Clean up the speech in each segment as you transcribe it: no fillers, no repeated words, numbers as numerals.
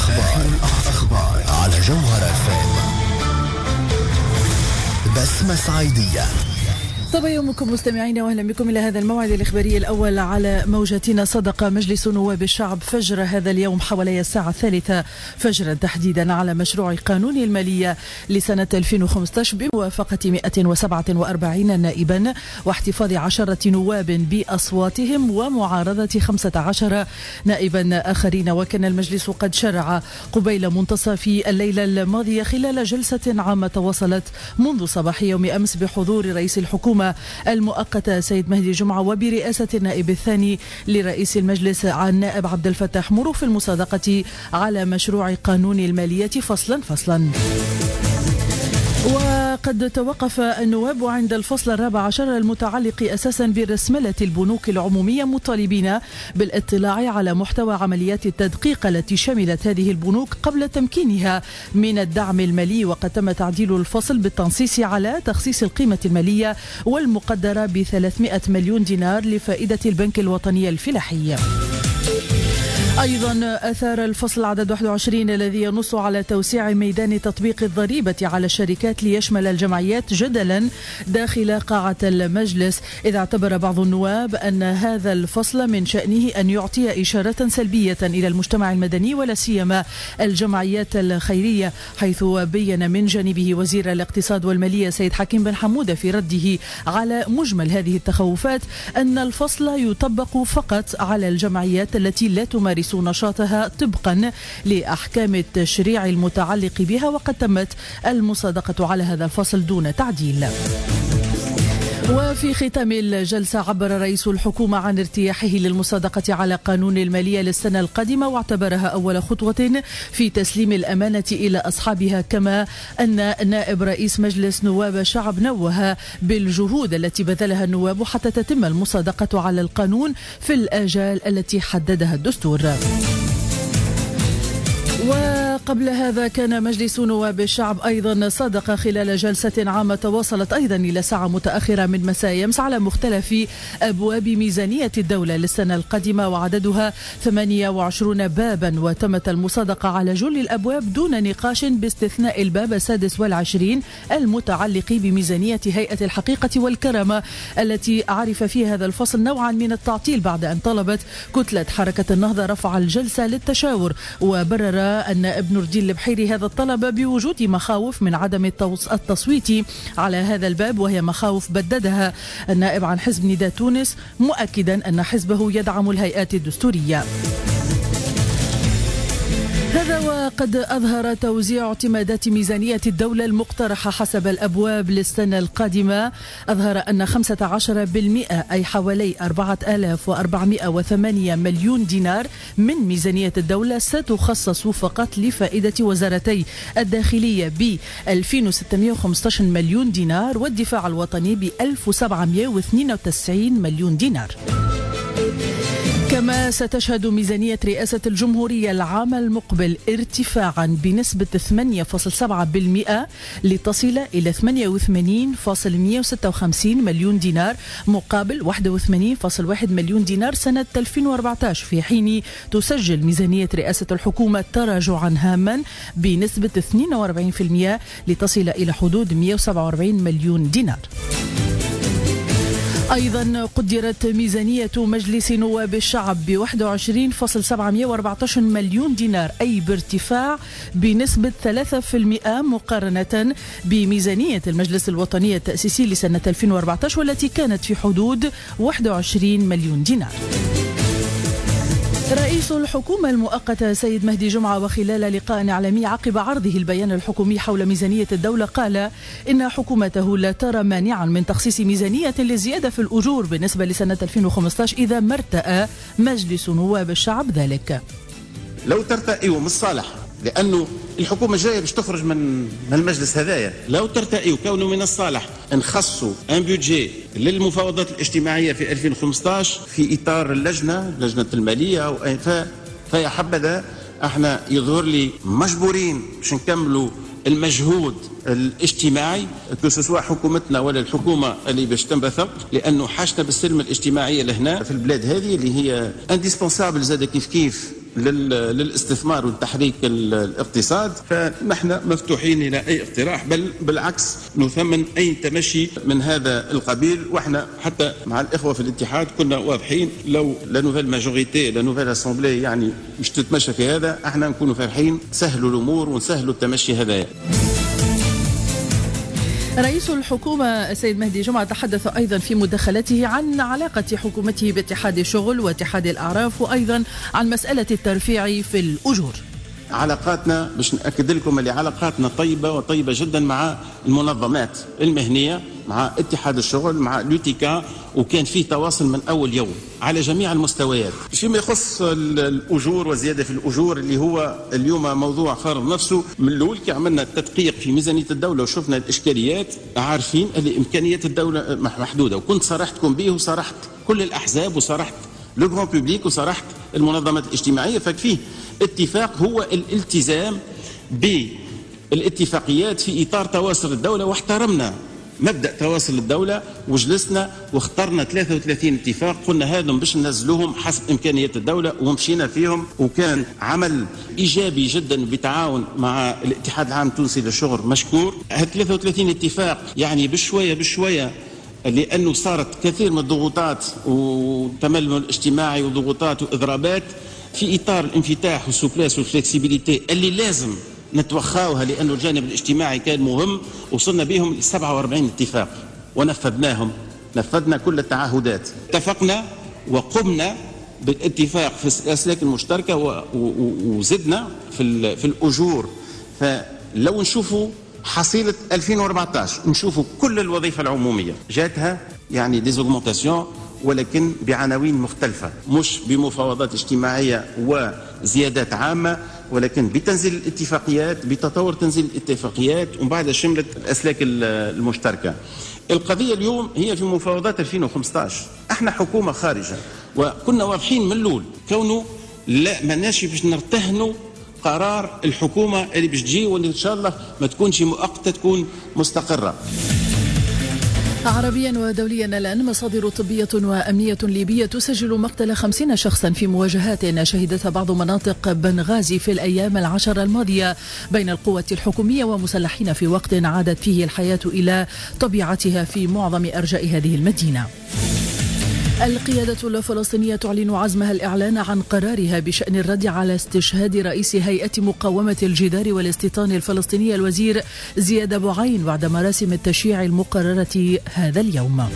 الأخبار على جوهر FM. بسمة صعيدية. طيب يومكم مستمعين، واهلا بكم الى هذا الموعد الاخباري الاول على موجتنا. صدق مجلس نواب الشعب فجر هذا اليوم حوالي الساعه 3 فجرا تحديدا على مشروع قانون الماليه لسنه 2015 بموافقه 147 نائبا واحتفاظ 10 نواب باصواتهم ومعارضه 15 نائبا اخرين. وكان المجلس قد شرع قبيل منتصف الليله الماضيه خلال جلسه عامه وصلت منذ صباح يوم امس بحضور رئيس الحكومه المؤقتة سيد مهدي جمعة وبرئاسة النائب الثاني لرئيس المجلس النائب عبد الفتاح مرو في المصادقة على مشروع قانون المالية فصلا. وقد توقف النواب عند الفصل 14 المتعلق أساسا برسملة البنوك العمومية مطالبين بالاطلاع على محتوى عمليات التدقيق التي شملت هذه البنوك قبل تمكينها من الدعم المالي. وقد تم تعديل الفصل بالتنصيص على تخصيص القيمة المالية والمقدرة ب300 مليون دينار لفائدة البنك الوطني الفلاحي. أيضا أثار الفصل عدد 21 الذي ينص على توسيع ميدان تطبيق الضريبة على الشركات ليشمل الجمعيات جدلا داخل قاعة المجلس، إذ اعتبر بعض النواب أن هذا الفصل من شأنه أن يعطي إشارة سلبية إلى المجتمع المدني ولا سيما الجمعيات الخيرية، حيث بين من جانبه وزير الاقتصاد والمالية سيد حكيم بن حمودة في رده على مجمل هذه التخوفات أن الفصل يطبق فقط على الجمعيات التي لا تمارس نشاطها طبقا لأحكام التشريع المتعلق بها. وقد تمت المصادقة على هذا الفصل دون تعديل. وفي ختام الجلسة عبر رئيس الحكومة عن ارتياحه للمصادقة على قانون المالية للسنة القادمة واعتبرها أول خطوة في تسليم الأمانة إلى أصحابها، كما أن نائب رئيس مجلس نواب الشعب نوه بالجهود التي بذلها النواب حتى تتم المصادقة على القانون في الآجال التي حددها الدستور. وقبل هذا كان مجلس نواب الشعب أيضا صادق خلال جلسة عامة وصلت أيضا إلى ساعة متأخرة من مساء أمس على مختلف أبواب ميزانية الدولة للسنة القادمة وعددها 28 بابا، وتمت المصادقة على جل الأبواب دون نقاش باستثناء الباب السادس والعشرين المتعلق بميزانية هيئة الحقيقة والكرامة التي عرف فيها هذا الفصل نوعا من التعطيل بعد أن طلبت كتلة حركة النهضة رفع الجلسة للتشاور. وبرر النائب نور الدين البحيري هذا الطلب بوجود مخاوف من عدم التصويت على هذا الباب، وهي مخاوف بددها النائب عن حزب نداء تونس مؤكدا أن حزبه يدعم الهيئات الدستورية. هذا وقد أظهر توزيع اعتمادات ميزانية الدولة المقترحة حسب الأبواب للسنة القادمة، أظهر أن 15% أي حوالي 4408 مليون دينار من ميزانية الدولة ستخصص فقط لفائدة وزارتي الداخلية ب 2615 مليون دينار والدفاع الوطني ب 1792 مليون دينار. كما ستشهد ميزانية رئاسة الجمهورية العام المقبل ارتفاعا بنسبة 8.7% لتصل إلى 88.156 مليون دينار مقابل 81.1 مليون دينار سنة 2014، في حين تسجل ميزانية رئاسة الحكومة تراجعا هاما بنسبة 42% لتصل إلى حدود 147 مليون دينار. أيضا قدرت ميزانية مجلس نواب الشعب ب 21.714 مليون دينار، أي بارتفاع بنسبة 3% مقارنة بميزانية المجلس الوطني التأسيسي لسنة 2014 والتي كانت في حدود 21 مليون دينار. رئيس الحكومة المؤقتة سيد مهدي جمعة وخلال لقاء إعلامي عقب عرضه البيان الحكومي حول ميزانية الدولة قال إن حكومته لا ترى مانعا من تخصيص ميزانية للزيادة في الأجور بالنسبة لسنة 2015 إذا ما ارتأى مجلس نواب الشعب ذلك. لو ترتأيوا من الصالح، لأنه الحكومة جاية باش تخرج من المجلس هذايا، لو ترتأيوا كونه من الصالح نخصوا ان بيدجي للمفاوضات الاجتماعية في 2015 في إطار لجنة المالية فيا حبذا احنا يظهر لي مجبورين باش نكملوا المجهود الاجتماعي سواء حكومتنا ولا الحكومة اللي باش تنبثق، لأنه حاجتنا بالسلم الاجتماعية لهنا في البلاد هذه اللي هي انديسبونسابل زاد كيف للاستثمار والتحريك الاقتصاد، فنحن مفتوحين إلى أي اقتراح، بل بالعكس نثمن أي تمشي من هذا القبيل. وإحنا حتى مع الإخوة في الاتحاد كنا واضحين، لو لا نوفيل ماجوريتي لا نوفيل اسامبلي يعني مش تتمشى في هذا، احنا نكونوا فرحين، سهلوا الأمور ونسهلوا التمشي هذايا. رئيس الحكومة السيد مهدي جمعة تحدث أيضا في مداخلته عن علاقة حكومته باتحاد الشغل واتحاد الأعراف، وأيضا عن مسألة الترفيع في الأجور. علاقاتنا باش نأكد لكم اللي علاقاتنا طيبة وطيبة جدا مع المنظمات المهنية، مع اتحاد الشغل، مع لوتيكا، وكان فيه تواصل من أول يوم على جميع المستويات. فيما يخص الأجور وزيادة في الأجور اللي هو اليوم موضوع فارض نفسه، من الأول كي عملنا التدقيق في ميزانية الدولة وشفنا الإشكاليات، عارفين اللي إمكانيات الدولة محدودة، وكنت صرحتكم به وصرحت كل الأحزاب وصرحت لو غران بوبليك وصرحت المنظمات الاجتماعية. ففيه اتفاق هو الالتزام بالاتفاقيات في إطار تواصل الدولة، واحترمنا مبدأ تواصل الدولة وجلسنا واخترنا 33 اتفاق، قلنا هذم باش ننزلوهم حسب إمكانيات الدولة ومشينا فيهم، وكان عمل إيجابي جدا بتعاون مع الاتحاد العام التونسي للشغل مشكور. هاد 33 اتفاق يعني بشوية لأنه صارت كثير من الضغوطات والتململ الاجتماعي وضغوطات وإضرابات، في إطار الانفتاح والسوبلاس والفلكسيبيليتي اللي لازم نتوخاوها لأنه الجانب الاجتماعي كان مهم، وصلنا بهم ل 47 اتفاق ونفذناهم، نفذنا كل التعهدات، اتفقنا وقمنا بالاتفاق في الأسلاك المشتركة وزدنا في الأجور. فلو نشوفوا حصيلة 2014 نشوفوا كل الوظيفة العمومية جاتها يعني ديزوغمونتاسيون، ولكن بعناوين مختلفة، مش بمفاوضات اجتماعية وزيادات عامة، ولكن بتنزيل الاتفاقيات، بتطور تنزيل الاتفاقيات، ومن بعد شملت الأسلاك المشتركة. القضية اليوم هي في مفاوضات 2015، احنا حكومة خارجة وكنا واضحين من الأول كونه لا مناشي باش نرتهنوا قرار الحكومة اللي باش تجي، واللي إن شاء الله ما تكونش مؤقتة، تكون مستقرة. عربيا ودوليا الآن، مصادر طبية وأمنية ليبية تسجل مقتل 50 شخصا في مواجهات شهدتها بعض مناطق بنغازي في الأيام العشر الماضية بين القوات الحكومية ومسلحين، في وقت عادت فيه الحياة إلى طبيعتها في معظم أرجاء هذه المدينة. القيادة الفلسطينية تعلن عزمها الإعلان عن قرارها بشأن الرد على استشهاد رئيس هيئة مقاومة الجدار والاستيطان الفلسطينية الوزير زياد بوعين بعد مراسم التشييع المقررة هذا اليوم.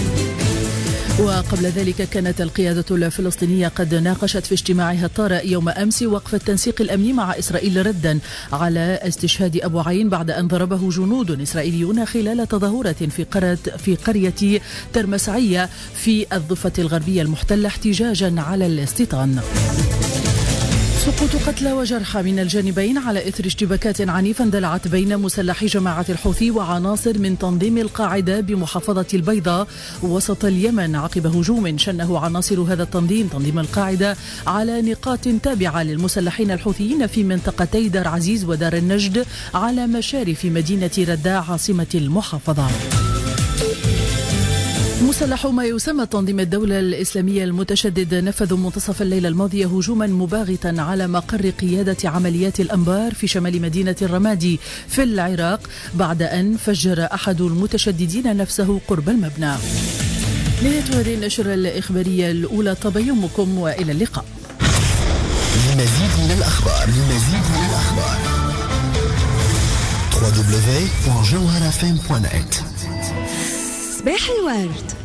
وقبل ذلك كانت القيادة الفلسطينية قد ناقشت في اجتماعها الطارئ يوم أمس وقف التنسيق الأمني مع إسرائيل ردا على استشهاد أبو عين بعد أن ضربه جنود إسرائيليون خلال تظاهرة في قرية ترمسعية في الضفة الغربية المحتلة احتجاجا على الاستيطان. سقوط قتلى وجرحى من الجانبين على إثر اشتباكات عنيفة اندلعت بين مسلحي جماعة الحوثي وعناصر من تنظيم القاعدة بمحافظة البيضاء وسط اليمن، عقب هجوم شنه عناصر هذا التنظيم تنظيم القاعدة على نقاط تابعة للمسلحين الحوثيين في منطقتي دار عزيز ودار النجد على مشارف مدينة رداء عاصمة المحافظة. مسلح ما يسمى تنظيم الدولة الإسلامية المتشدد نفذوا منتصف الليلة الماضية هجوما مباغتا على مقر قيادة عمليات الأنبار في شمال مدينة الرمادي في العراق بعد أن فجر أحد المتشددين نفسه قرب المبنى. نهاية هذه النشرة الإخبارية الأولى، طاب يومكم وإلى اللقاء. لمزيد من الأخبار www.jawharafm.net. صباح الورد.